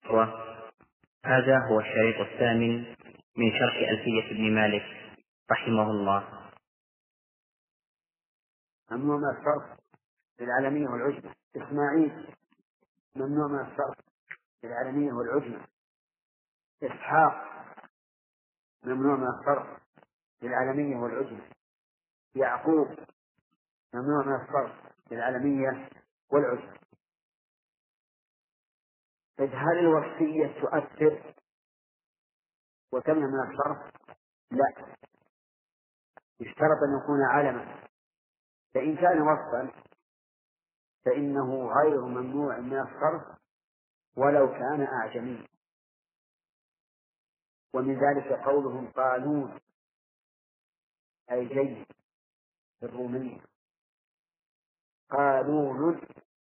هذا هو الشريط الثامن من شرح ألفية ابن مالك رحمه الله. ممنوع من الصرف للعالمية والعجمة. إسماعيل ممنوع من الصرف للعالمية والعجمة. إسحاق ممنوع من الصرف للعالمية والعجمة. يعقوب ممنوع من الصرف للعالمية والعجمة. إذ هل الوصية تؤثر وتمنع من الصرف؟ لا، يشترط أن يكون علما، فإن كان وصفا فإنه غير ممنوع من الصرف ولو كان أعجميا. ومن ذلك قولهم قانون أي جيد في الرومية، قانون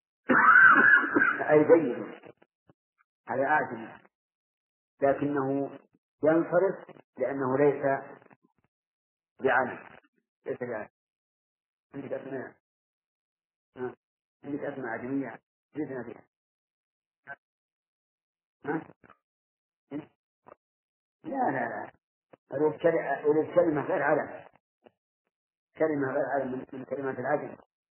أي جيد على أعجمي، لكنه ينصرف لأنه ليس بعلم. ليس بعلم. عندك أسماء عندك أسماء عجمية جئتنا فيها. لا لا لا، أريد كلمة غير علم، كلمة غير علم من كلمات العجم.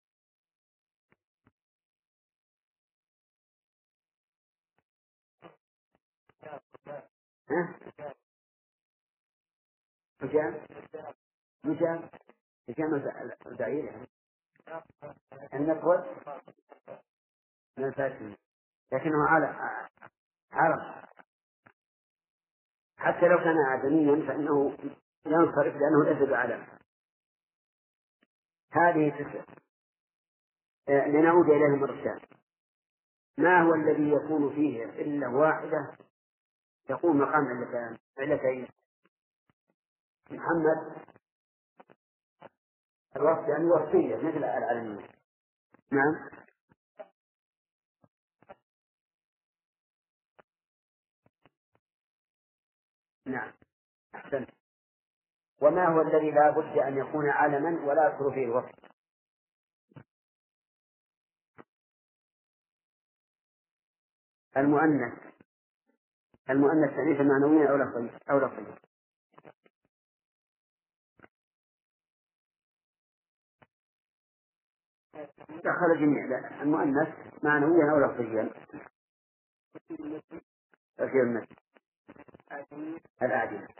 مجام مجام مجام البعير يعني النقود من الفاسدين، لكنه عرب حتى لو كان آدميا فإنه ينصرف لأنه ليس بعلم. هذه تسع لنعود إليهم مرتان. ما هو الذي يكون فيه إلا واحدة تقوم مقام علتين؟ محمد الوصف يعني وصية مثل العالمية. نعم نعم أحسنت. وما هو الذي لا بد أن يكون علما ولا يدخل فيه الوصف؟ المؤنث. المؤنث تأنيث معنويا أو لفظيا. دخل الجميع. لا، المؤنث معنويا أو لفظيا. تأثير المثل الأعدل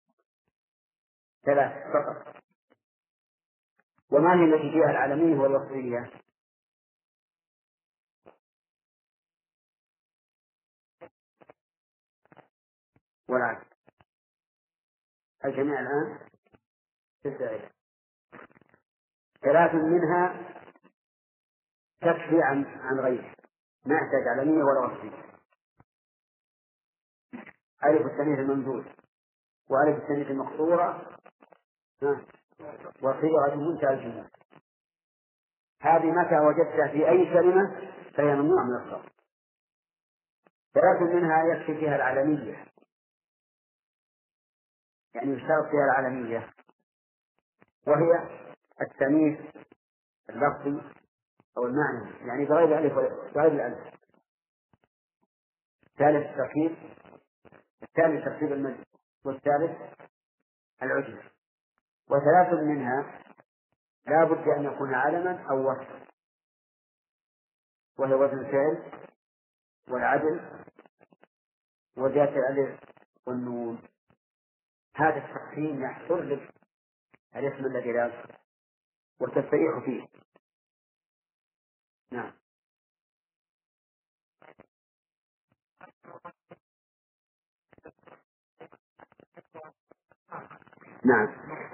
ثلاث فقط. وما هي التي فيها العالمية والوصفية؟ والعدل. الجميع الآن تسعة. ثلاث منها تكفي عن غيره، ما يحتاج عالمية ولا وصفية. ألف التأنيث الممدود، وألف التأنيث المقصورة، وصيغة منتهى الجموع. هذه متى وجدتها في أي كلمة فهي ممنوع من الصرف. ثلاث منها يكفي فيها العالمية، يعني يشترط فيها العالمية، وهي التأنيث اللفظي أو المعنى، يعني بغير الألف. الثالث التركيب، الثاني ترتيب المد، والثالث العجمة. وثلاث منها لا بد أن يكون علما أو وصفا، وهي وزن الفعل والعدل وذات الألف والنون. هذا التقسيم يحصر لك الاسم الذي لا يصح وتستريح فيه. نعم نعم.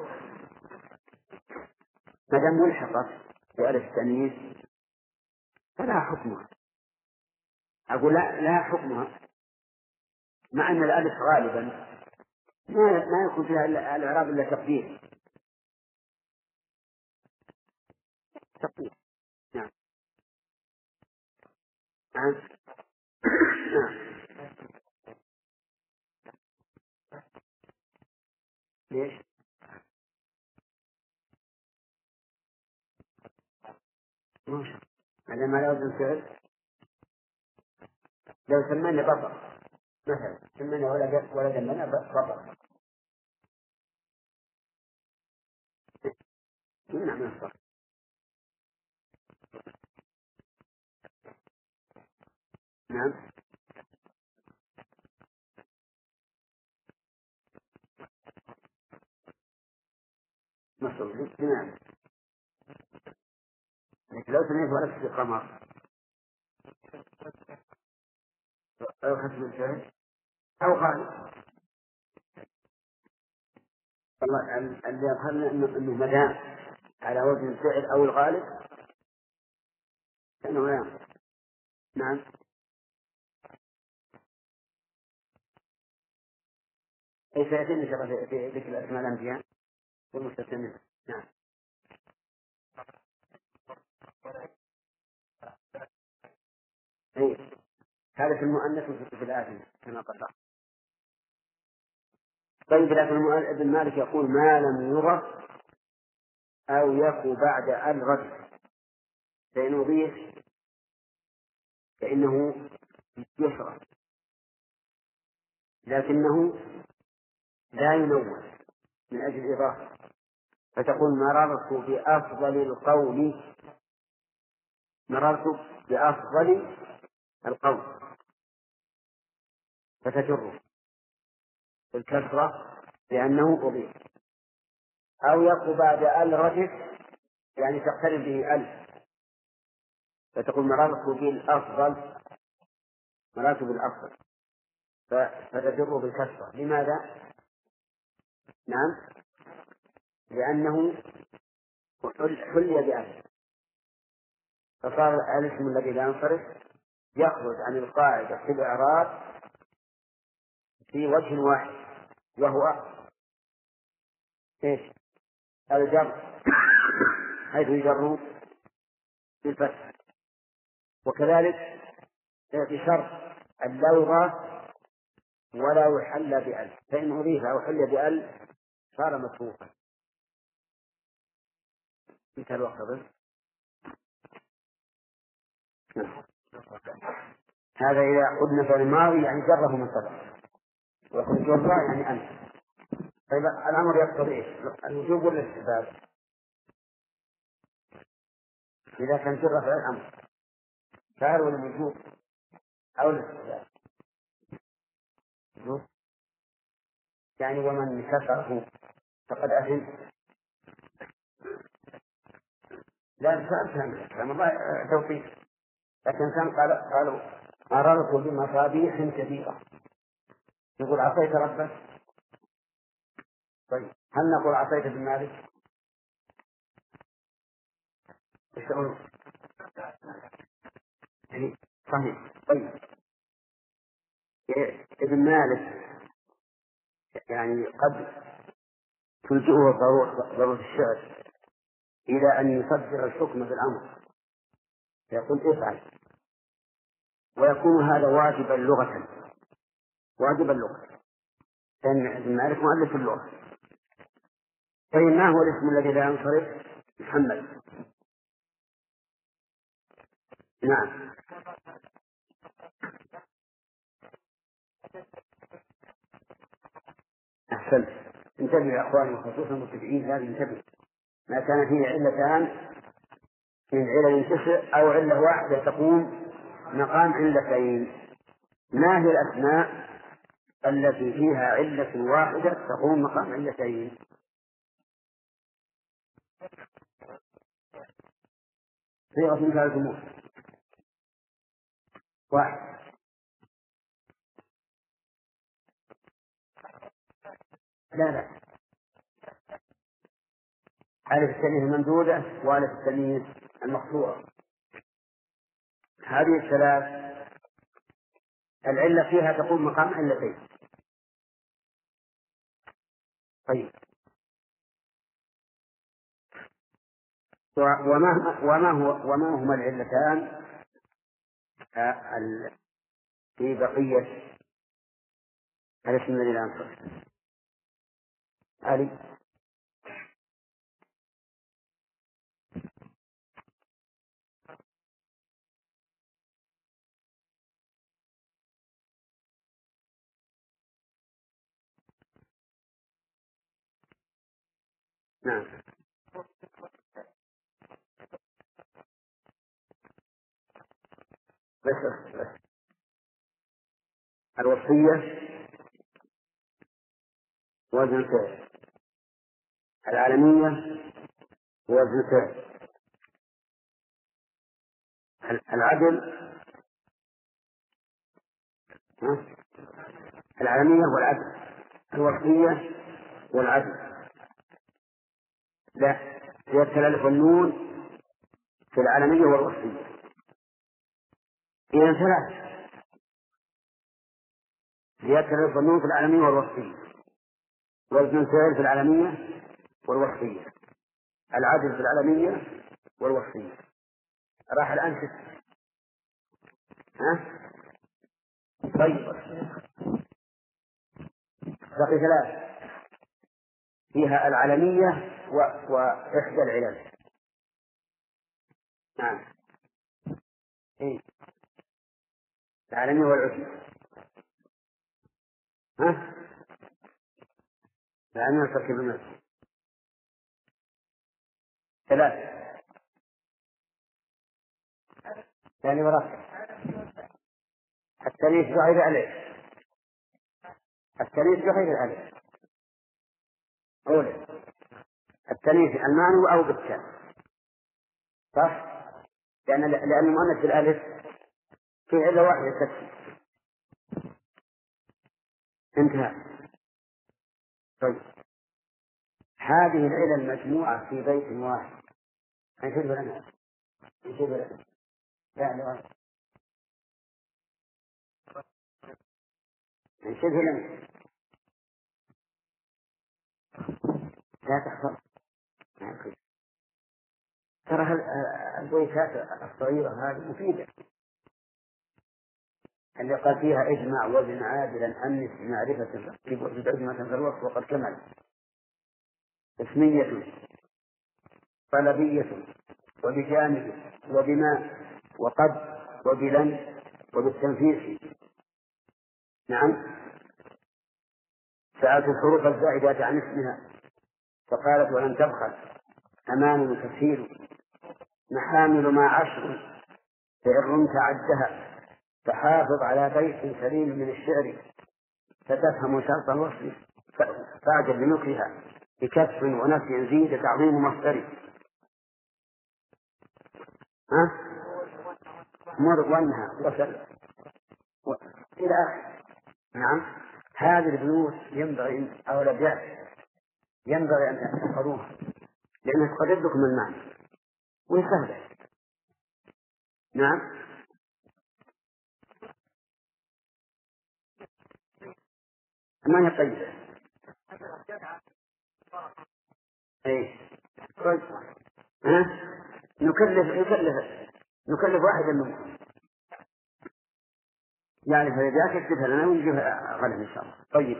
ما دام ملحقة بألف التأنيث فلا حكمها. أقول لا حكمها، مع أن الألف غالبا ما يكون فيها الإعراب إلا تقدير. نعم نعم نعم. ليش؟ هذا ما لا وزن فعل. لو سماني بطل مثلا ثم ولدا لنا بطل يمنع من الصرف. نعم مصروف نعم. لكن لو سميت ولد في قمر أو ختم الفعل أو قال الله اللي يظهرنا أنه مدام على وزن الفعل أو الغالب فإنه لا. نعم أي سيأتي إن شاء الله في ذكر الأسماء الأنبياء والمستثنين. نعم أي هذا في المؤنث وفي الآدم كما قال. طيب لكن ابن مالك يقول ما لم يرى أو يكو بعد الرجل فإن أضيف فإنه يشرع لكنه لا ينون من أجل الإضافة. فتقول مررت بأفضل القول، مررت بأفضل القول، فتجر الكسرة لأنه أضيف. أو يقو بعد الرجل يعني تقترن به ألف فتقول مررت بالأفضل، مررت بالأفضل فتجر بالكسرة. لماذا؟ نعم لأنه حلي بألف فصار الاسم الذي لا ينصرف يخرج عن القاعدة في الإعراب في وجه واحد وهو إيش؟ الجر حيث يجر بالفتح. وكذلك بشرط أن لا يضاف ولا يحل بألف، فإن أضيف أو حل بألف صار مصروفا. انتهى الوقت أظن. هذا إذا قلنا في الماضي يعني جره من سبق، ويقول جر يعني أنت. طيب الأمر يقتضي إيش؟ الوجوب ولا الاستحباب؟ إذا كان جر فعل الأمر فعل ولا الوجوب أو الاستحباب؟ الوجوب يعني ومن كسره فقد أثم. لا بسأل كان الله توفيق. لكن كان قالوا مررت بمصابيح كثيرة يقول عصيت ربك. طيب هل نقول عصيت ابن مالك؟ يعني صحيح. طيب ابن مالك يعني قد تلجئه ضرورة الشعر إلى أن يصدر الحكم بالأمر فيقول افعل، ويكون هذا واجبا لغة، واجبا لغة، لأن ابن مالك مؤلف اللغة. طيب ما هو الاسم الذي لا ينصرف؟ محمد. نعم أحسنت. انتبهوا يا أخواني خصوصا المتبعين هذه انتبهوا. ما كان فيه علتان من علل تسع أو علة واحدة تقوم مقام علتين. ما هي الأسماء التي فيها علة واحدة تقوم مقام علتين؟ صيغة من ثلاث أمور. واحد لا ألف التمييز الممدودة وألف التمييز المقصورة. هذه الثلاث العلة فيها تقوم مقام علتين. طيب وما هما العلتان في بقية الاسم الذي لا ينصرف؟ علي. نعم. بس الوصية وزن فعل، العالمية وزن فعل، العدل، العالمية والعدل، الوصية والعدل. لا، زيادة الألف والنون في العالمية والوصية. إذا ثلاث، زيادة الألف والنون في العالمية والوصية، وزن الفعل في العالمية والوصية، العدل في العالمية والوصية. راح الآن ست. ها؟ طيب، بقي ثلاث فيها العالمية وإحدى العلل. نعم. إيه؟ العالمية والعدل. ها؟ العالمية تركيب المسجد ثلاث. ثاني وراء التانيث بغير ألف، التانيث بغير ألف. أولى التانيث المعنى أو بالتاء، صح؟ لأن المؤنث بالألف في علة واحدة تكفي. انتهى. طيب، هذه العلل المجموعة في بيت واحد انشد لنا، انشد لنا. لا، انشد لنا، لا تحفظ. ترى البيتات الصغيرة هذه مفيدة، اللي قال فيها اجمع وزن عادلا أنس معرفة في عزمة في الوصف وقد كمل. اسمية طلبية وبجانب وبما وقد وبلن وبالتنفيس. نعم. سألت الحروف الزائدة عن اسمها فقالت ولن تبخل أمان كثير محامل ما عشر فإن تعدها فحافظ على بيت سليم من الشعر فتفهم شرط الوصف فاعجب بنكرها بكسر ونفي زيد تعظيم مصدري. ها؟ مر وانهى وسل إلى آخر. نعم. هذه البيوت ينبغي أو الأبيات ينبغي أن تحفظوها لأنها تقرب لكم المعنى وسهلة. نعم. ما هي طيبة. ايه. طيب. ها؟ نكلف واحدا منكم يعني فإذا يكتبها لنا ونجيبها غدا إن شاء الله. طيب.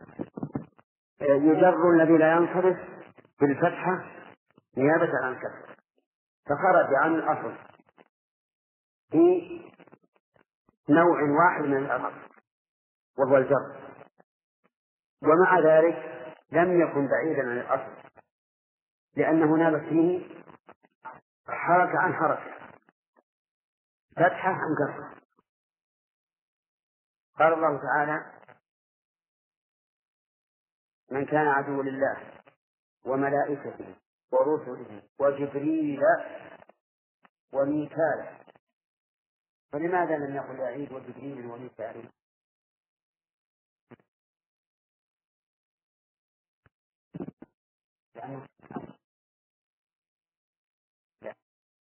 يجر الذي لا ينصرف بالفتحة نيابة عن الكسر فخرج عن الأصل في نوع واحد من الأمر وهو الجر، ومع ذلك لم يكن بعيدا عن الأصل لأنه نابت فيه حركة عن حركة، فتحة عن كسر. قال الله تعالى من كان عدو لله وملائكته ورسله وجبريل وميكال. فلماذا لم يقل عيد وجبريل وميكال؟ لأنه لا.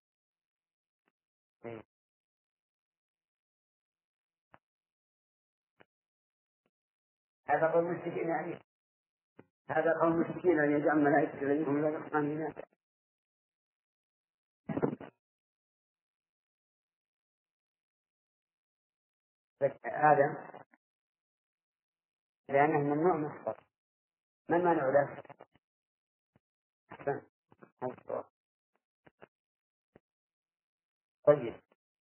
هذا قول المشركين يعني، هذا قول المشركين أن يجعل ملائكة إليهم لا يقصان هناك. هذا لأنه ممنوع مصدر. ما المانع له؟ أحسن. طيب.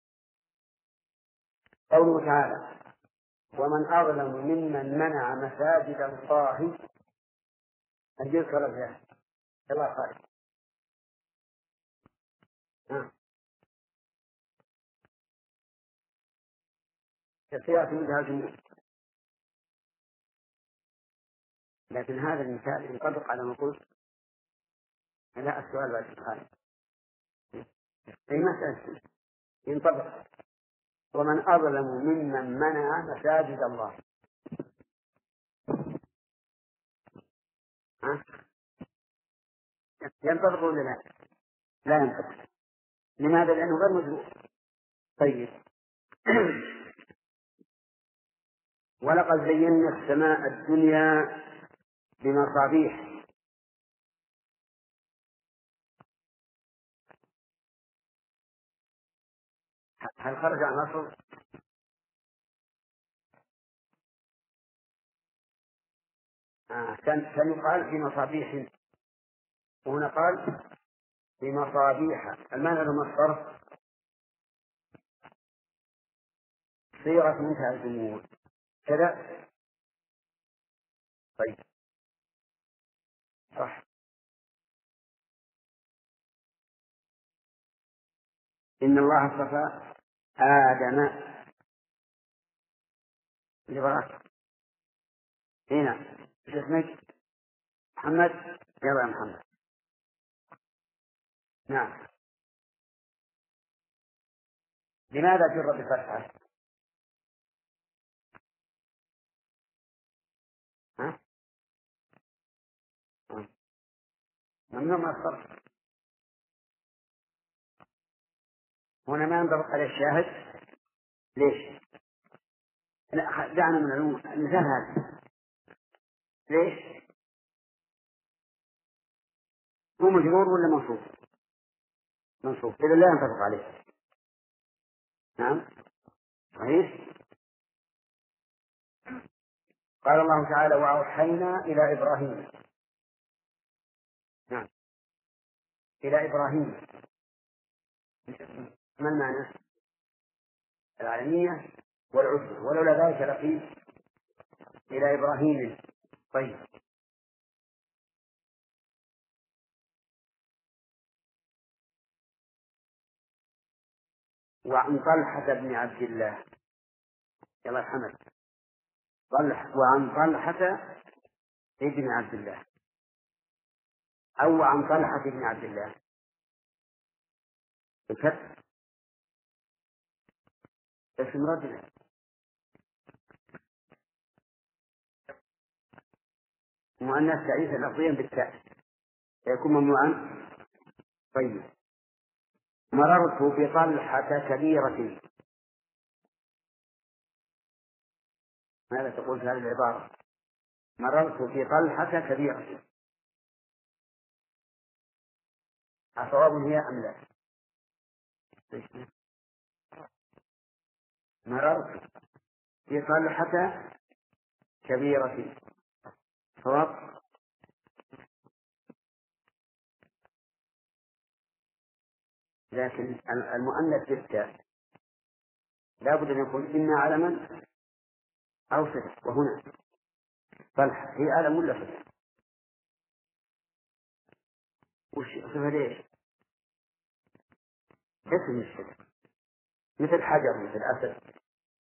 قوله تعالى ومن أظلم ممن منع مساجد الله أن يذكر فيها يلا خالد. القياس منتهى الجمهور، لكن هذا المثال ينطبق على ما قلت. لا، السؤال بعد خالد في مسألة ينطبق. ومن أظلم ممن منع مساجد الله. ها؟ ينطبق ولا لا؟ لا ينطبق. لماذا؟ لأنه غير مجروح. طيب. ولقد زينا السماء الدنيا بمصابيح. هل خرج عن مصر؟ كان يقال بمصابيح، وهنا قال بمصابيح. المعنى المصدر صيغة منتهى الجمهور كذا. طيب صح. إن الله اصطفى آدم لبراك. هنا ايش اسمك؟ محمد. يلا يا محمد. نعم. لماذا جر بفتحة؟ ها؟ ممنوع من الصرف. هنا ما ينطبق على الشاهد. ليش؟ لا، دعنا من العلوم المثال هذا. ليش؟ هو مجرور ولا منصوب؟ منصوب، إذا لا ينطبق عليه. نعم صحيح. قال الله تعالى وأوحينا إلى إبراهيم. نعم، إلى إبراهيم. ما المعنى؟ العالمية والعزة، ولولا ذلك لقيل إلى إبراهيم. طيب. وعن طلحة بن عبد الله. يلا محمد. وعن طلحة ابن عبد الله، أو عن طلحة بن عبد الله بكتب اسم رجل مؤنث تعيس لفظيا بالتاء يكون ممنوعا. طيب. مررت بطلحة كبيرة. ماذا تقول في هذه العبارة؟ مررت بطلحة كبيرة، أصواب هي أم لا؟ مررت بطلحة كبيرة، صواب. لكن المؤنث بالتاء لا بد أن يكون إما علما أو صفة، وهنا طلحة هي علم ولا صفة؟ وش صفة ليش؟ اسم الصفة، مثل حجر مثل أسد.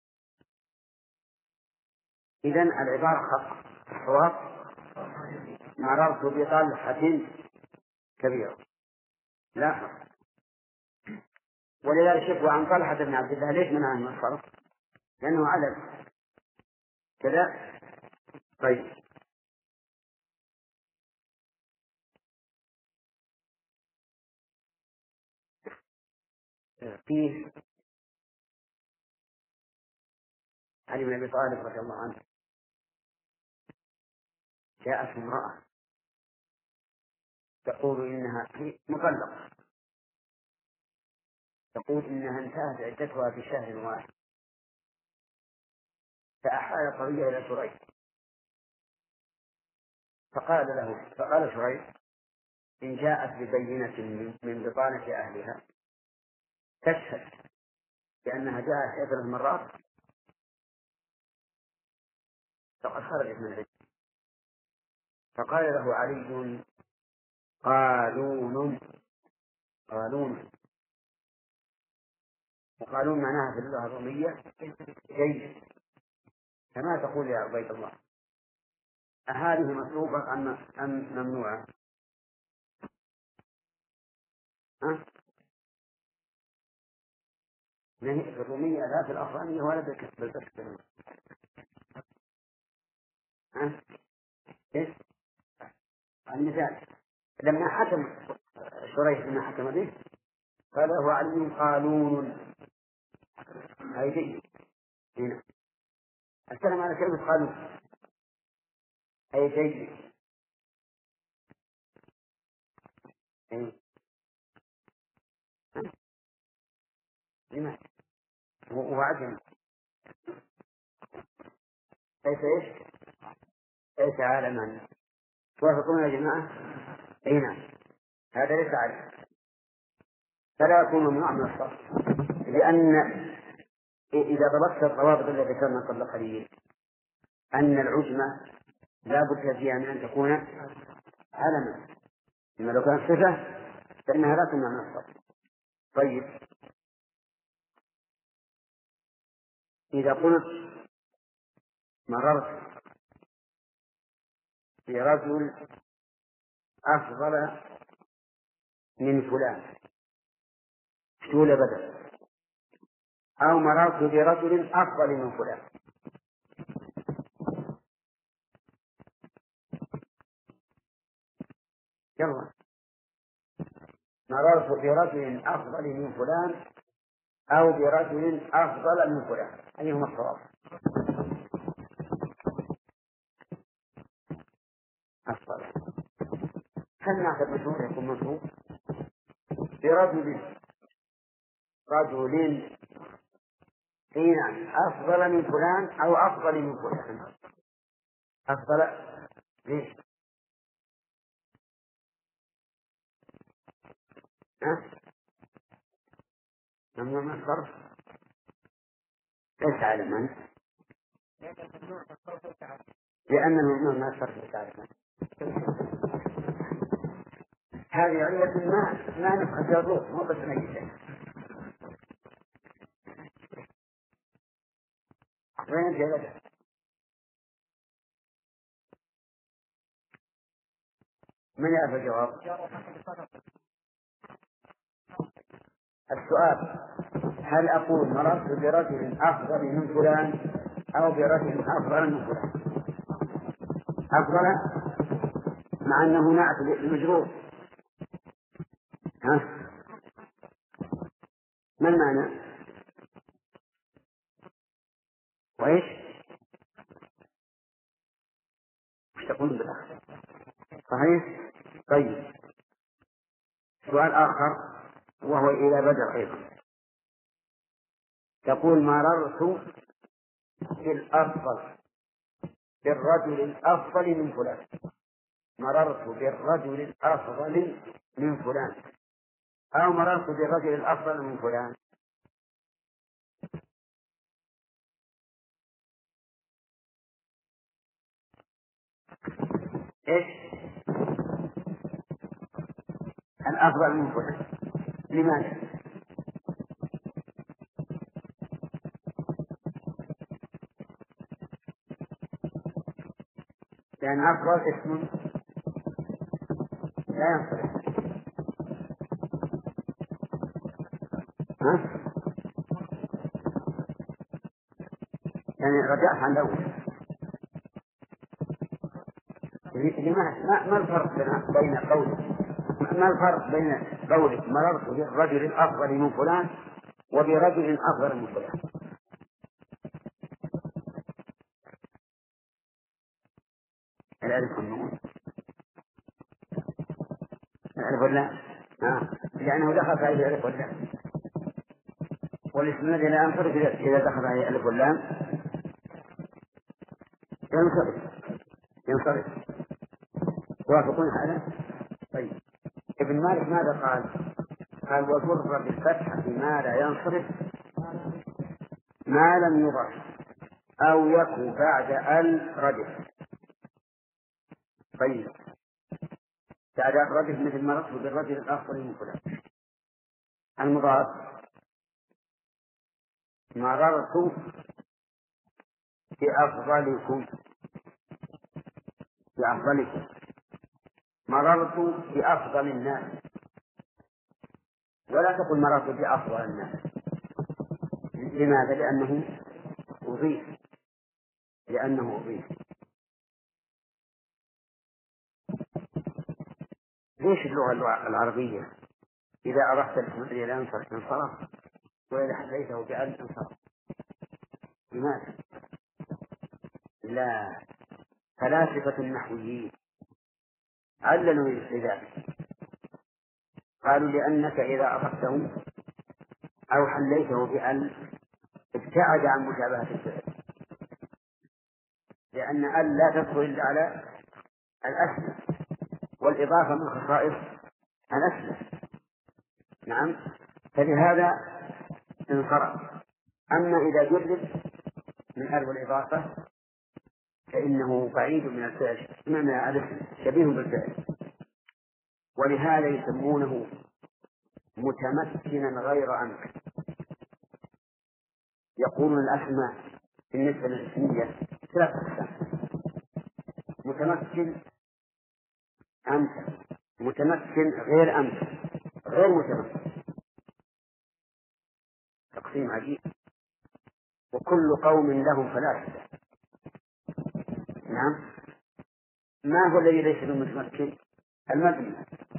إذن العبارة خطأ. الصواب مررت بطلحة كبيرة، لا فرق. ولذلك شوفوا عن طلحة بن عبد الله ليش منع من الصرف؟ لأنه علم كذا. طيب. فيه علي بن أبي طالب رضي الله عنه جاءت امرأة تقول إنها مطلقة، تقول إنها انتهت عدتها بشهر واحد، فأحال قضية إلى شريح. فقال شريح إن جاءت ببينة من بطانة أهلها تشهد بأنها جاءت 3 مرات فقد خرجت من العدة. فقال له علي قالون. قالون. وقالون معناها في اللغة الرومية جيد، كما تقول يا عبيد الله. أهذه مطلوبة أم ممنوعة؟ ها؟ في الرومية لا في الأفغانية ولا بالكسر. ها؟ إيش؟ المثال لما حكم شريح لما حكم به قال له علي قالون، هاي جيد. هنا الكلام على كلمة قالون أي جيد. أي لماذا؟ وعجم ليس إيش؟ ليس عالما. توافقون يا جماعة؟ أي نعم، هذا ليس عالما، فلا يكون ممنوع من الصرف، لأن إذا ضبطت الضوابط التي ذكرنا قبل قليل أن العجمة لا بد فيها من أن تكون علما، إما لو كانت صفة فإنها لا تمنع من الصرف. طيب، إذا قلت مررت برجل أفضل من فلان شول بدل، أو مررت برجل أفضل من فلان. يلا، مررت برجل أفضل من فلان أو برجل أفضل من فلان، أيهما الصواب؟ أفضل. هل نعتبر مشهور يكون مشهور برجل نعم أفضل من فلان أو أفضل من فلان؟ أفضل. ليش؟ ها؟ ممنوع من الصرف ليس علما، لأن الممنوع من الصرف ليس علما. هذه علة ما نفخ الروح مو بس ميتة. وين جلده؟ من يعرف الجواب؟ السؤال: هل أقول مررت برجل أفضل من فلان أو برجل أفضل من فلان؟ أفضل مع أنه نعت المجرور. ها؟ ما المعنى؟ وإيش؟ وش تقول بالأخر؟ صحيح؟ طيب، سؤال آخر وهو إلى بدر أيضا. تقول مررت بالأفضل بالرجل الأفضل من فلان. مررت بالرجل الأفضل من فلان أو مررت بالرجل الأفضل من فلان. إيش؟ الأفضل من فلان. لماذا؟ لأن أفضل اسم لا ينصرف. ها؟ يعني رجعت عن الأول. لماذا؟ ما الفرق بين قولك مررت بالرجل الأفضل من فلان وبرجل أفضل من فلان؟ الألف والنون. الألف واللام. لأنه دخل عليه الألف واللام، والاسم الذي لا ينصرف إذا دخل عليه الألف واللام ينصرف. توافقون هذا؟ طيب، ابن مالك ماذا قال؟ قال: وجر بالفتحة ما لا ينصرف ما لم يضف أو يكن بعد ال ردف. طيب، تعداد رجل مثل مررت بالرجل الأفضل من فلان. المضاد مررت بأفضلكم، بأفضلكم، مررت بأفضل الناس، ولا تقل مررت بأفضل الناس. لماذا؟ لأنه أضيف، لأنه أضيف. ليش اللغة العربية إذا أردت الاسم الذي انصرف، وإذا حليته بأل انصرف؟ لماذا؟ لا، فلاسفة النحويين عللوا لذلك، قالوا لأنك إذا أضفته أو حليته بأل ابتعد عن مشابهة الفعل، لأن أل لا تدخل إلا على الأسماء، والإضافة من خصائص الأسماء. نعم، فلهذا انصرف. أما إذا جرد من أل والإضافة فإنه بعيد من الفعل، من الاسم، شبيه بالفعل، ولهذا يسمونه متمكنا غير أمكن. يقولون الأسماء بالنسبة للاسمية ثلاث أقسام: متمكن، أمكن، متمكن غير أمكن، غير متمكن. تقسيم عجيب، وكل قوم لهم فلاسفة. نعم، ما هو الذي ليس بمتمكن؟ المبني.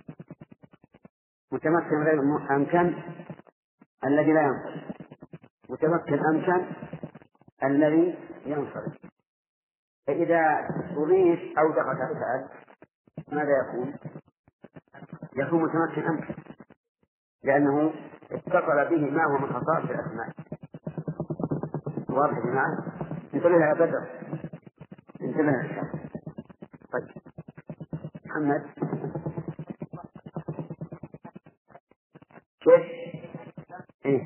متمكن غير أمكن الذي لا ينصرف، متمكن أمكن الذي ينصرف. فإذا أضيف أو دخل فعل ماذا يكون؟ يكون متمكن أمكن، لأنه اتصل به ما هو من خصائص الأسماء. واضح يا جماعة؟ انتبه يا بدر، انتبه يا شيخ. طيب محمد، كيف؟ إيه؟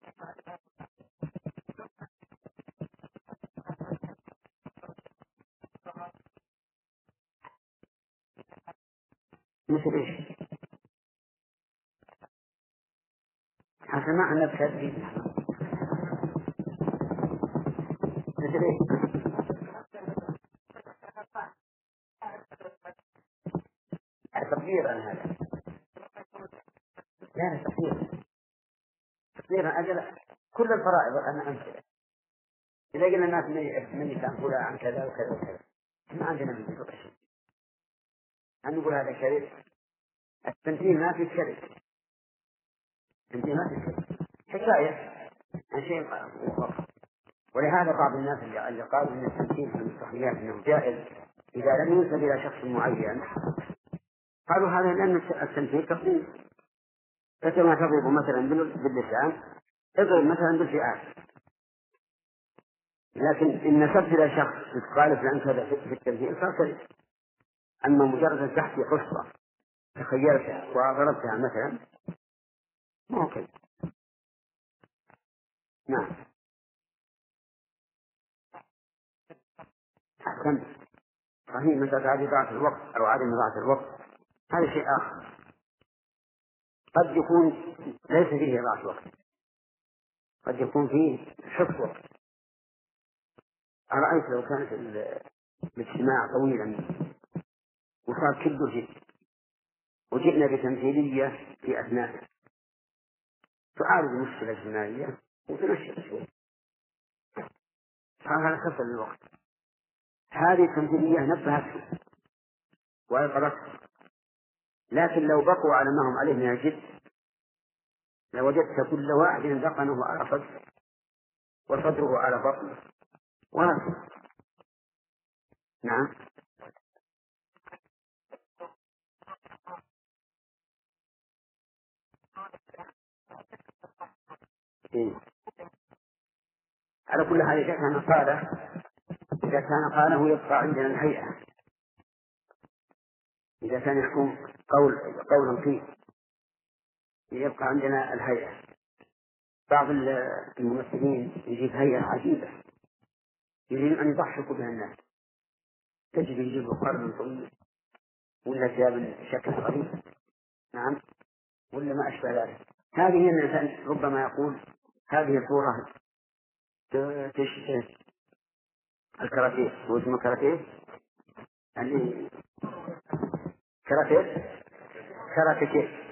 مثل إيش؟ حسنا ما عندنا بشهادة. مثل إيش؟ تقدير هذا، لا تقدير أجل كل الفرائض. أنا أمثلة إذا قلنا الناس مني كان فلان عن كذا وكذا وكذا، ما عندنا من ذلك شيء. أن نقول هذا كذب، التمثيل ما في كذب، التمثيل ما في كذب، حكاية عن شيء مخطط. ولهذا بعض الناس اللي قالوا ان التمثيل في المسرحيات انه جائز اذا لم ينسب الى شخص معين، قالوا هذا لان التمثيل تقديم. فكما تضرب مثلا باللسان اضرب مثلا بالفئات، لكن ان نسبت الى شخص قال فلان كذا في التمثيل صار كذب. اما مجرد تحكي قصه تخيلتها وضربتها مثلا ما هو كذب. نعم، احسنت. صحيح، مثل عدم إضاعة الوقت أو عدم إضاعة الوقت هذا شيء آخر، قد يكون ليس فيه إضاعة وقت، قد يكون فيه حفظ وقت. أرأيت لو كانت الاجتماع طويلا وصار كله جد وجئنا بتمثيلية في أثناء تعالج مشكلة اجتماعية وتنشط شوي، صار هذا خسر الوقت. هذه التمثيلية نبهته وأيقظته، لكن لو بقوا على ما هم عليه من الجد لوجدت كل واحد ذقنه على صدره وصدره على بطنه وهكذا. نعم. إيه. على كل حال إذا كان قاله يبقى عندنا الهيئة. إذا كان يحكم قولا فيه يبقى عندنا الهيئة. بعض الممثلين يجيب هيئة عجيبة يريد أن يضحكوا بها الناس، تجد يجيب قرن طويل ولا ثياب شكل غريب، نعم، ولا ما أشبه ذلك. هذه الإنسان ربما يقول هذه الصورة تشبه الكراتيه، هو اسمه كراتيه، اللي كراتيه كراتيه.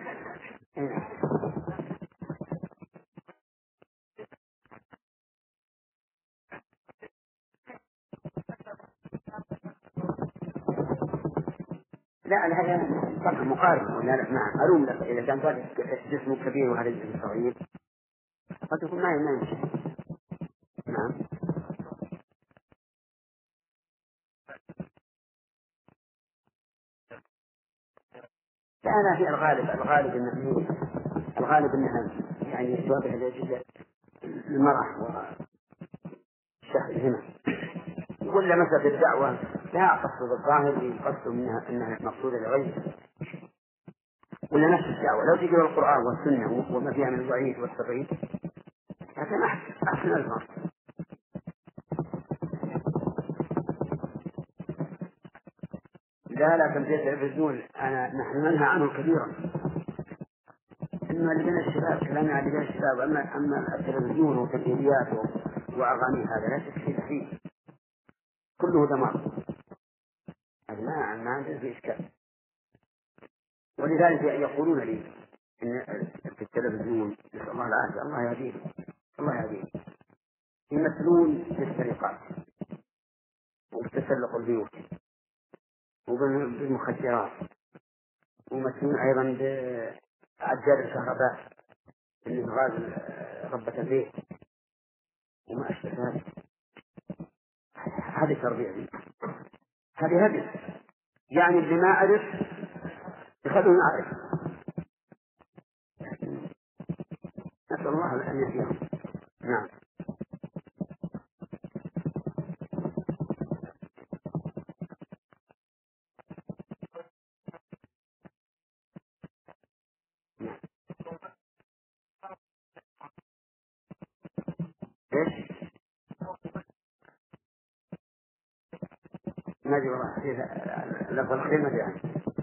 لا هذا طبعا مقارنة ولا لا؟ نعم ألوم لك إذا كان ذلك جسمه كبير وهذا الجسم صغير قد يكون ما يمشي. نعم لا هي الغالب أنها يعني توافق الأجهزة المرح والشهر هنا. ولا مسألة الدعوة لا قصد الظاهر يقصد منها أنها مقصودة لغيره، ولا نفس الدعوة لو تجي القرآن والسنة وما فيها من الوعيد والترغيب هذا أحسن الفرق. لا تمثيل التلفزيون نحن ننهى عنه كثيرا. إما لدينا الشباب كلامنا عن لدينا الشباب، أما التلفزيون وتمثيليات وأغاني هذا لا تكفي فيه، كله دمار، ما عندنا في إشكال. ولذلك يقولون لي إن في التلفزيون نسأل الله العافية الله يهديه يمثلون بالسرقات وبتسلق البيوت وبالمخدرات، ويمثلون أيضا بعجال الكهرباء اللي بغاز ربة البيت وما أشبه ذلك. هذه تربية، هذه هدف، يعني اللي ما أعرف يخلوني أعرف. نسأل الله أن يهديهم. نعم إيش؟ ما أدري والله لفظ الكلمة يعني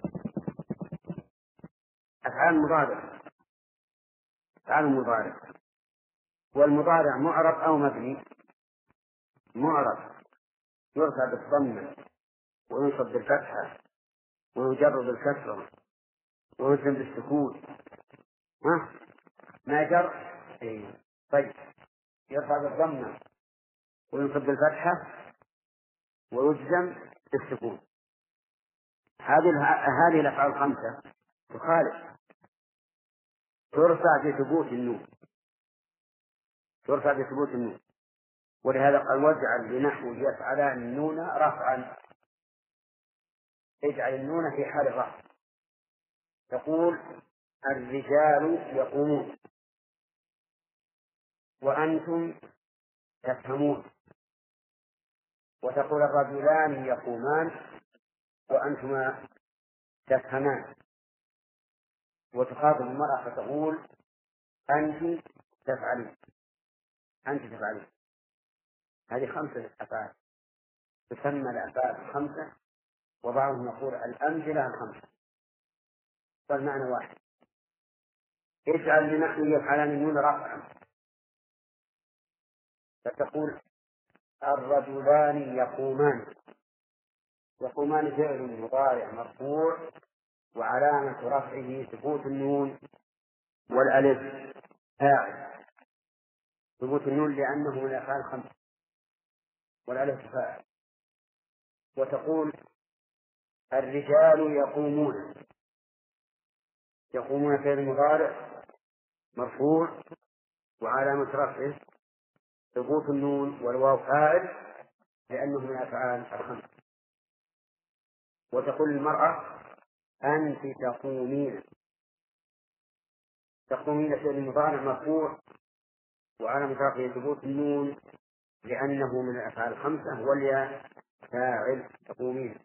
أفعال مضارع، أفعال مضارع، والمضارع معرب أو مبني. معرب يرفع بالضمة وينصب بالفتحة ويجر بالكسرة ويجزم بالسكون. ها ما جر إيه. طيب يرفع بالضمة وينصب بالفتحة ويجزم بالسكون. هذه الأفعال الخمسة تخالف، ترفع بثبوت النون، ترفع بثبوت النون. ولهذا قال واجعل بنحو يفعلان النون رفعا، اجعل النون في حال الرفع. تقول الرجال يقومون وأنتم تفهمون، وتقول الرجلان يقومان وأنتما تفهمان، وتخاطب المرأة فتقول أنت تفعلين، أنت تفعلين. هذه خمسة أفعال تسمى الأفعال الخمسة، وبعضهم يقول الأمثلة الخمسة، فالمعنى واحد. اجعل لنحن يفعلان النون رفعا، فتقول الرجلان يقومان. يقومان فعل مضارع مرفوع وعلامة رفعه ثبوت النون والألف فاعل، ثبوت النون لأنه من الأفعال الخمسة والألف فاعل. وتقول الرجال يقومون. يقومون فعل مضارع مرفوع وعلامة رفعه ثبوت النون والواو فاعل لأنه من الأفعال الخمسة. وتقول المرأة أنت تقومين. تقومين فعل مضارع مرفوع وعلامة رفعه ثبوت النون لأنه من الأفعال الخمسة والياء فاعل تقومين.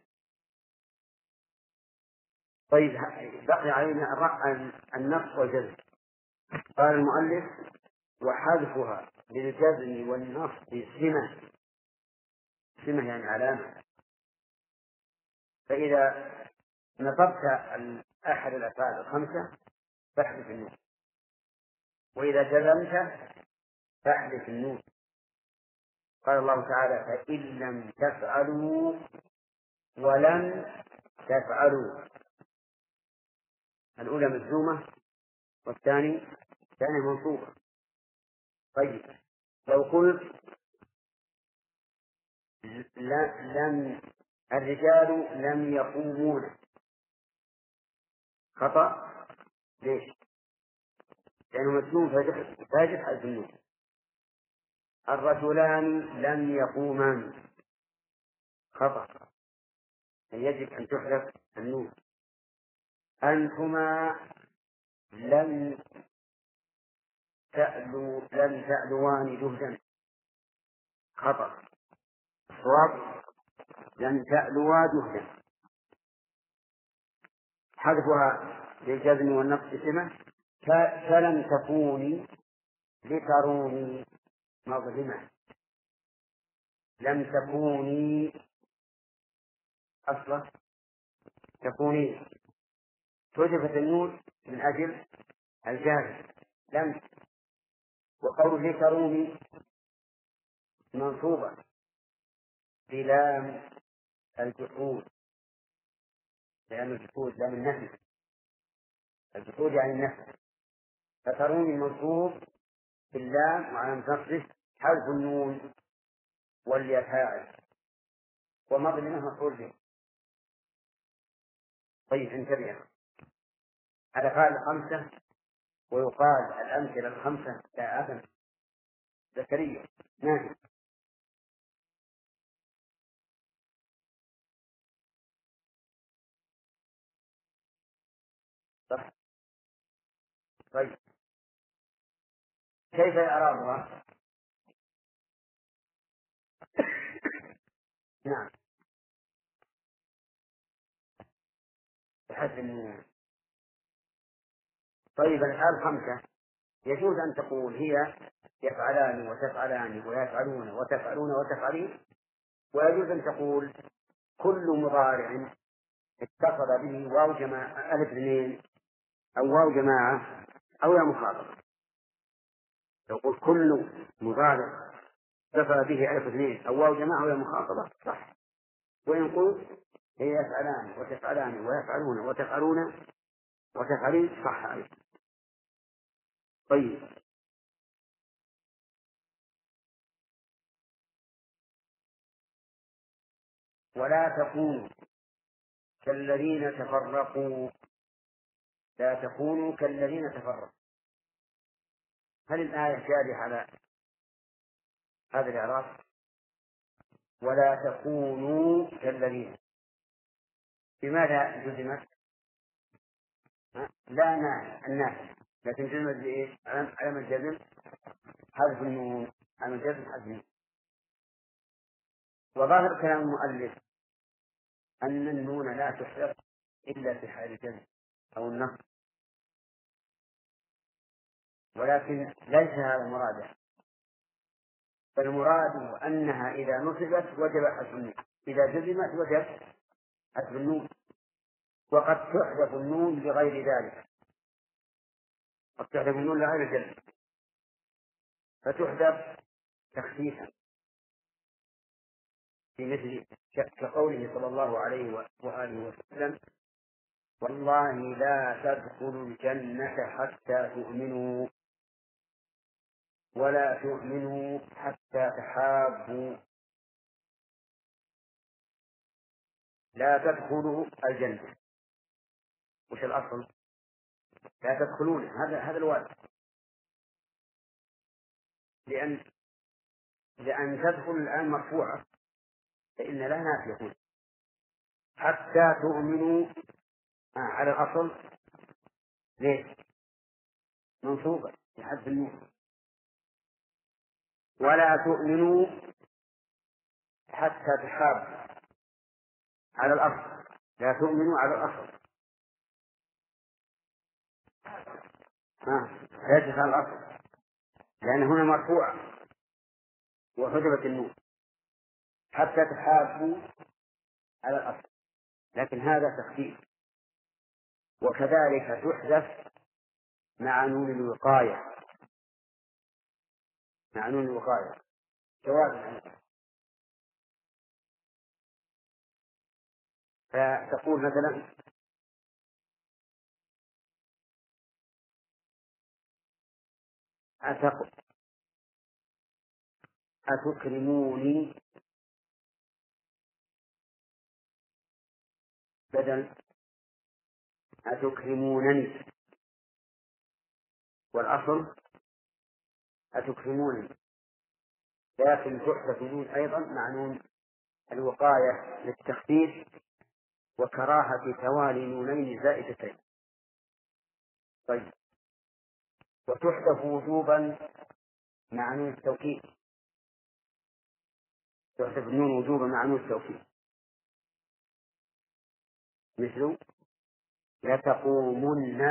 طيب بقي علينا النص والجزم. قال المؤلف وحذفها للجزم والنصب سمة. سمة يعني علامة. فإذا نصبت أحد الأفعال الخمسة فاحذف النون، وإذا جزمت فاحذف النون. قال الله تعالى: فإن لم تفعلوا ولن تفعلوا. الأولى مجزومة والثانية منصوبة. طيب لو قلت لم الرجال لم يقومون، خطأ. ليش؟ لأنه مجزوم فاجب حذف النون. الرجلان لم يقومان، خطأ، يجب أن تحذف النون. أنتما لم تألوان جهدا، خطأ. الصواب لم تألوا جهدا. حذفها للجزم والنقص سمة. فلم تكوني لتروني مظلمة. لم تكوني أصلا تكوني، حذفت النون من أجل الجازم لم. وقول لتروني منصوبة بلام الجحود، لام الجحود لام النفي، الجحود يعني النفي. فتروني منصوب باللام وعلى نصبه حذف النون والياء فاعل، ومظلمة مفعول به. طيب انتبه، الأفعال الخمسة ويقال الأمثلة الخمسة لا أبدا. زكريا نعم. صح. طيب كيف إعرابها؟ نعم، بحذف النون. طيب الأفعال الخمسة يجوز أن تقول هي يفعلان وتفعلان ويفعلون وتفعلون وتفعلين، ويجوز أن تقول كل مضارع اتصل به واو جماعة ألف اثنين أو واو جماعة أو يا مخاطبة. يقول كل مضارع اتصل به ألف اثنين أو واو جماعة أو يا مخاطبة صح. وإن قلت هي يفعلان وتفعلان ويفعلون وتفعلون وتفعلين صح أيضا. طيب ولا تكونوا كالذين تفرقوا. لا تكونوا كالذين تفرقوا. هل الآية جارية على هذا الإعراب؟ ولا تكونوا كالذين، بماذا جزمت؟ لا الناس، لكن جزمت بإيش؟ على الجزم حذف النون، على الجزم حذف النون. وظاهر كلام المؤلف أن النون لا تحذف إلا في حال الجزم أو النصب، ولكن ليس هذا مراده، فالمراد أنها إذا نصبت وجب حذف النون، إذا جزمت وجب حذف النون. وقد تحذف النون لغير ذلك، قد تحذف النون لغير الجزم فتحذف تخفيفا، في مثل كقوله صلى الله عليه وآله وسلم: والله لا تدخلوا الجنة حتى تؤمنوا ولا تؤمنوا حتى تحابوا. لا تدخلوا الجنة، وش الأصل؟ لا تدخلون، هذا الواجب، لأن تدخل الآن مرفوعة فإن لا نافية. حتى تؤمنوا على الأصل ليش؟ منصوبة بحذف النون. ولا تؤمنوا حتى تحابوا على الأصل، لا تؤمنوا على الأصل ليست على الأصل، لأن هنا مرفوعة وحذفت النون. حتى تحابوا على الأصل، لكن هذا تخفيف وكذلك تحذف مع نون الوقاية، مع نون الوقاية جواز الحذف. فتقول مثلا أتكرموني بدل أتكرمونني، والأصل أتكرمونني، لكن تحذف نون أيضا مع نون الوقاية للتخفيف وكراهة توالي نونين زائدتين. طيب، وتحذف وجوبا مع نون التوكيد، تحذف النون وجوبا مع نون التوكيد، مثل لتقومن،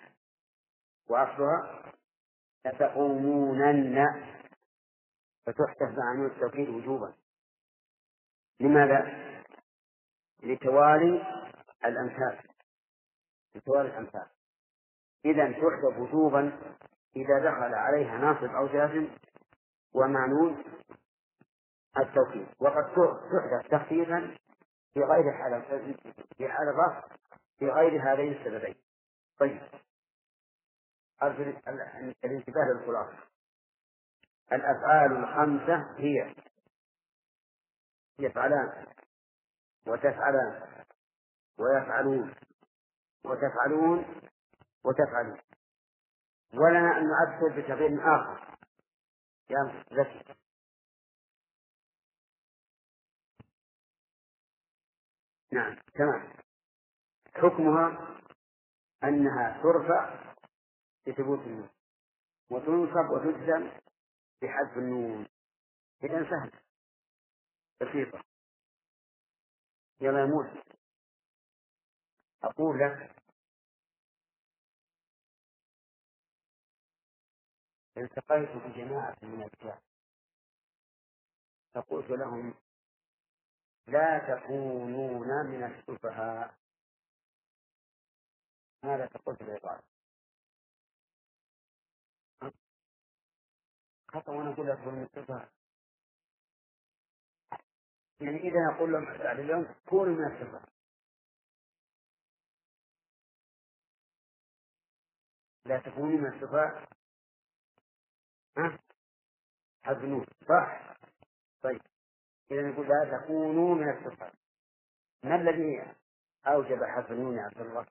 وأصلها لتقومونن، فتحذف مع نون التوكيد وجوبا. لماذا؟ لتوالي الأمثال، لتوالي الأمثال. إذا تحذف وجوبا إذا دخل عليها ناصب أو جازم ومع نون التوكيد، وقد تحدث تخفيفا في غير في حال الرفع في غير هذين السببين. طيب، أرجو الانتباه للخلاصة. الأفعال الخمسة هي يفعلان وتفعلان ويفعلون وتفعلون وتفعلون، ولنا أن نعبر بتغيير آخر يا ذكي. نعم تمام. حكمها أنها ترفع بثبوت النون وتنصب وتجزم بحذف النون. إذا سهل بسيطة. يلا يا موسى، أقول لك التقيت بجماعة من الرجال فقلت لهم لا تكونون من السفهاء، ماذا تقول في العبارة؟ خطأ وأنا أقول لك من السفهاء، يعني إذا أقول لهم بعد اليوم كونوا من السفهاء، لا تكونوا من السفهاء، ها حزنون صح؟ طيب، إذا نقول لا تكونوا من السفهاء. ما الذي أوجب حذف النون يا عبد الله؟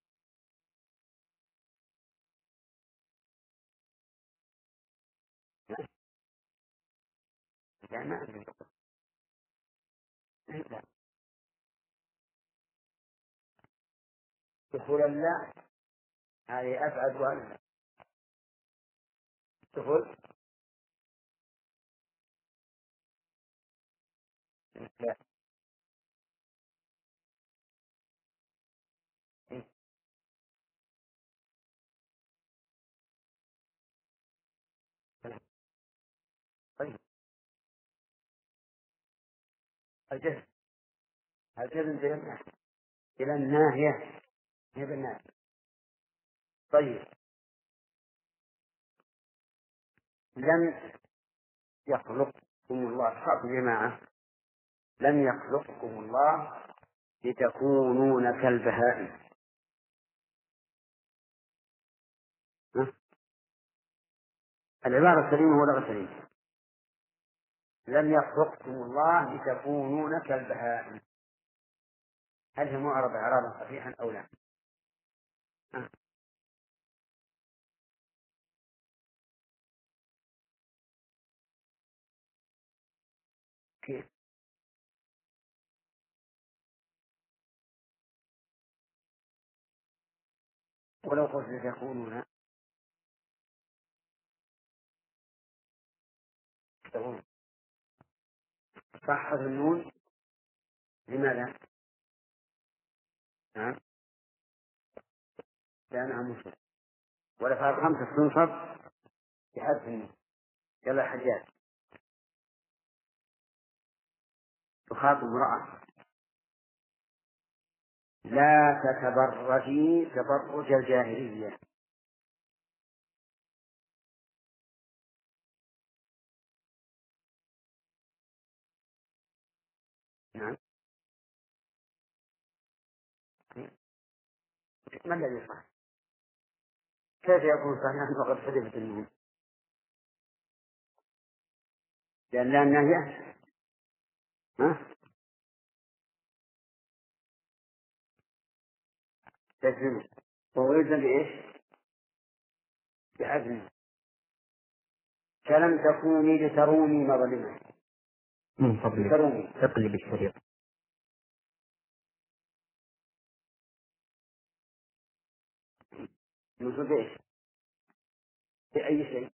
لا ما أدري. لا، دخول لا هذه أبعد وأبعد. دخول لا. طيب، الجهل إلى الناهية هي بالناهية. طيب، لم يخلقكم الله حق جماعة، لم يخلقكم الله لتكونون كالبهائم. ها؟ العبارة السليمة ولا غير سليمة؟ لم يخلقكم الله لتكونون كالبهائم، هل هي معربة إعرابا صحيحا أو لا؟ ها؟ كيف؟ ولو قلت لتكونون تكون صح النون، لماذا؟ نعم، لأنها مفرد، والأفعال الخمسة تنصب بحذف النون. يلا يا حجاج، تخاطب امرأة لا تتبرجي تبرج الجاهلية. نعم. ما الذي صح؟ كيف يكون صحيحا وقد حذفت النون؟ لأن النهي تجزم وأريد بإيش؟ بعزم. كلم تكوني لتروني مظلمة. من فضلك تروني اقلب الشريط. نصب إيش؟ بأي شيء؟